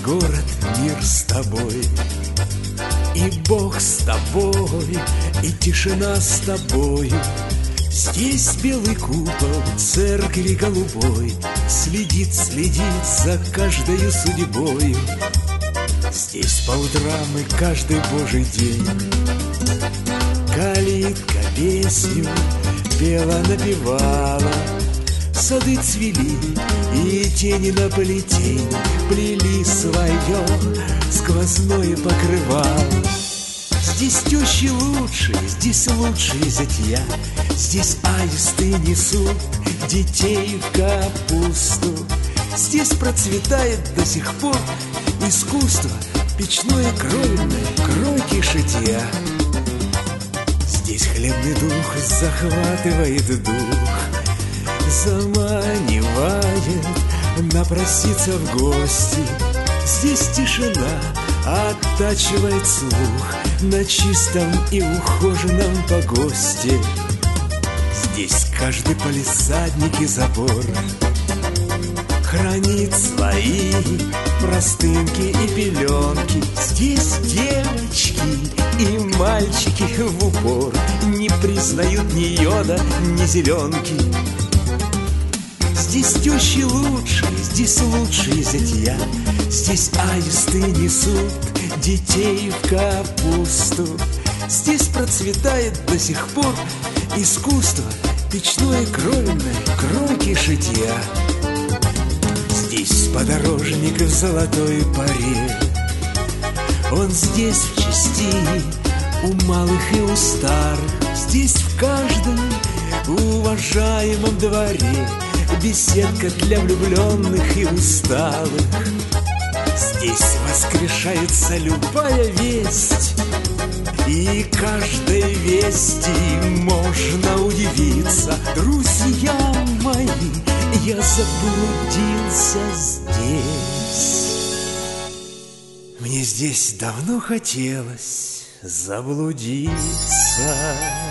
город, мир с тобой. И Бог с тобой, и тишина с тобою. Здесь белый купол церкви голубой следит, следит за каждою судьбою. Здесь по утрам и каждый божий день калитка песню пела, напевала. Сады цвели, и тени на полетень плели свое сквозное покрывало. Здесь тещи лучшие, здесь лучшие зятья. Здесь аисты несут детей в капусту. Здесь процветает до сих пор искусство печное, кровельное, кройки шитья. Здесь хлебный дух захватывает дух, заманивает напроситься в гости. Здесь тишина оттачивает слух на чистом и ухоженном погосте. Здесь каждый палисадник и забор хранит свои простынки и пеленки. Здесь девочки и мальчики в упор не признают ни йода, ни зеленки. Здесь тещи лучшие, здесь лучшие зятья. Здесь аисты несут детей в капусту. Здесь процветает до сих пор искусство печное, кровельное, кройки шитья. Здесь подорожник в золотой паре. Он здесь в чести у малых и у старых. Здесь в каждом уважаемом дворе беседка для влюбленных и усталых. Здесь воскрешается любая весть, и каждой вести можно удивиться. Друзья мои, я заблудился здесь. Мне здесь давно хотелось заблудиться.